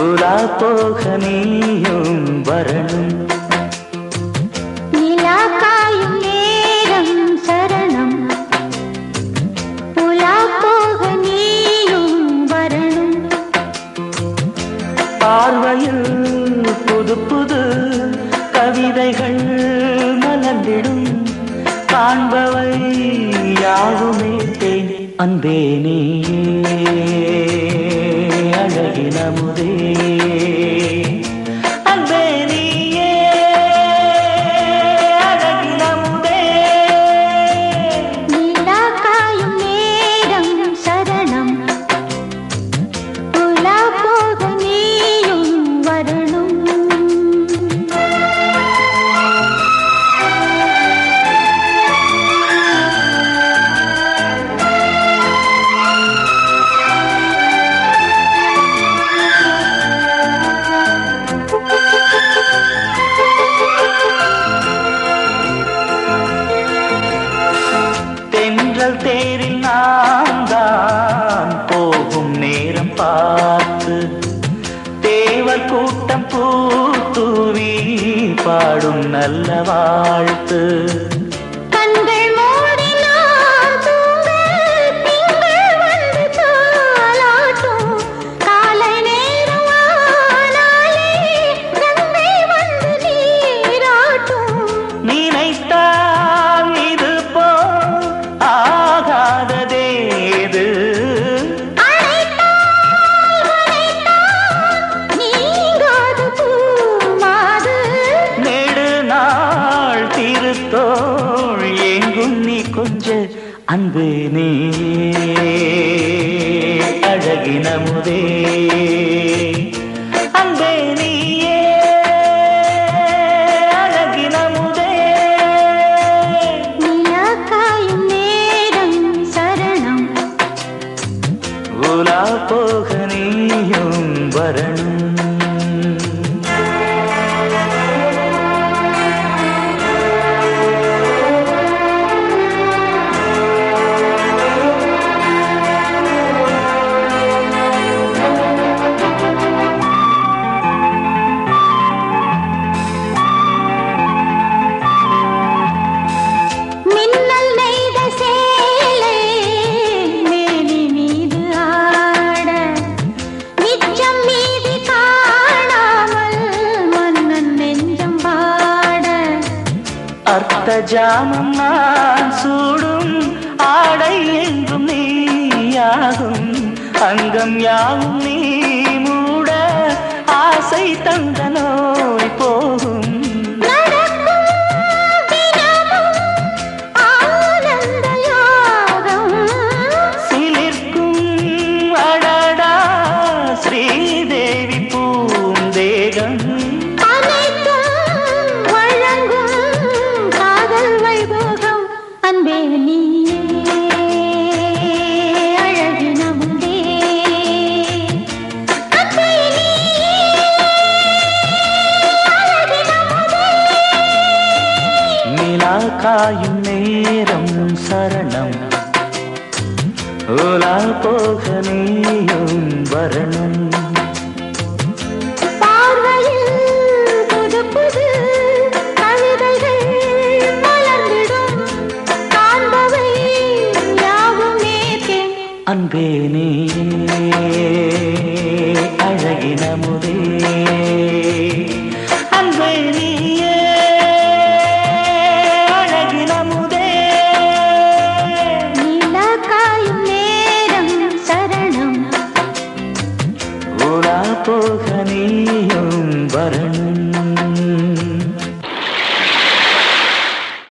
உலா போக நீயும் வரணும். நிலா காயும் நேரம் சரணம், உலா போக நீயும் வரணும். பார்வையில் புது புது கவிதைகள் மலர்ந்திடும், காண்பவை யாவுமே தேன். அன்பே நீயே அழகின முதே, அன்பே நீயே அழகின முதே. நிலா காயும் நேரம் சரணம், உலா போக நீயும் வரணும். தென்றல் தேரில் நான் தான் போகும் நேரம் பார்த்து, தேவர் கூட்டம் பூத்தூவி பாடும் நல்ல வாழ்த்து. கண்கள் மூடினால் தூங்க திங்கள் வந்து தாலாட்டும், காலை நேரம் ஆனாலே கங்கை வந்து நீராட்டும். நினைத்தால் இது போல் ஆகாததேது, நீங்காத பூமாது. நெடுநாள் திருத்தோள் எங்கும் நீ கொஞ்ச. அன்பு நீ அழகின முதே, அன்பே நீயே அழகின முதே. நிலா காயும் நேரம் சரணம், உலா போக நீயும் வரணும். மின்னல் நெய்த சேலை மேனி மீது ஆட, மிச்சம் மீதி காணாமல் மன்னன் நெஞ்சம் பாட. அர்த்த ஜாமம் நான் சூடும் ஆடை என்றும் நீயாகும், அங்கம் யாவும் நீ மூட ஆசை தந்த நோய் போகும். நடக்கும் தினமும் ஆனந்த யோகம், சிலிர்க்கும் அடடா ஸ்ரீதேவி பூந்தேகம். அனைத்தும் வழங்கும் காதல் வைபோகம். அன்பே நீயே அழகின முதே, அன்பே நீயே அழகின முதே. நிலா காயும் நேரம் சரணம், உலா போக நீயும் வரணும். பார்வையில் புது புது கவிதைகள் மலர்ந்திடும், காண்பவை யாவுமே தேன். அன்பே நீயே அழகின முதே, அன்பே நீயே அழகின முதே. நிலா காயும் நேரம் சரணம், உலா போக நீயும் வரணும்.